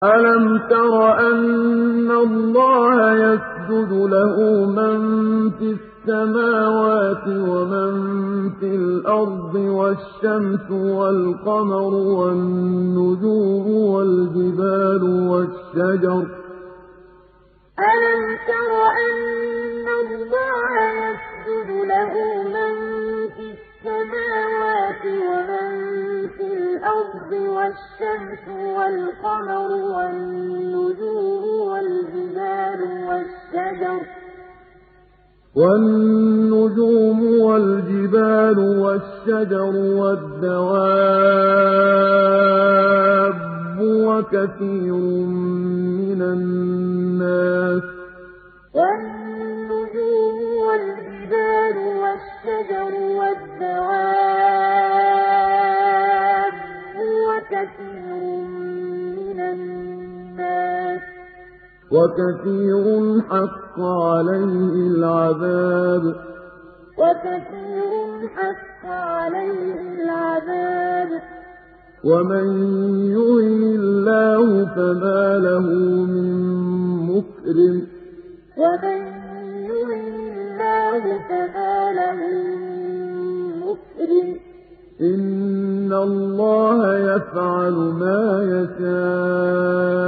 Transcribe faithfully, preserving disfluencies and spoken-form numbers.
أَلَمْ تَرَ أَنَّ اللَّهَ يَسْجُدُ لَهُ مَن فِي السَّمَاوَاتِ وَمَن فِي الْأَرْضِ وَالشَّمْسُ وَالْقَمَرُ وَالنُّجُومُ وَالْجِبَالُ وَالشَّجَرُ ۗ أَلَمْ تَرَ أَنَّ اللَّهَ يَسْجُدُ لَهُ مَن فِي السَّمَاوَاتِ وَمَن فِي الْأَرْضِ وَالشَّمْسُ وَالْقَمَرُ وَالنُّجُومُ وَالْجِبَالُ وَالشَّجَرُ ۗ وَالنُّجُومُ وَالْجِبَالُ وَالشَّجَرُ وَالدَّوَابُّ وَكَثِيرٌ مِّنَ النَّاسِ ۖ وَالنُّجُومُ وَالْجِبَالُ وَالشَّجَرُ وَالدَّوَابُّ وَكَثِيرٌ مِّنَ النَّاسِ ۖ وَكَثِيرٌ حَقَّ عَلَيْهِ الْعَذَابُ وَكَثِيرٌ حَقَّ عَلَيْهِ الْعَذَابُ وَمَن يُهِنِ اللَّهُ فَمَا لَهُ مِن مُّكْرِمٍ وَمَن يُهِنِ اللَّهُ فَمَا لَهُ مِن مُّكْرِمٍ ۚ إِنَّ اللَّهَ يَفْعَلُ مَا يَشَاءُ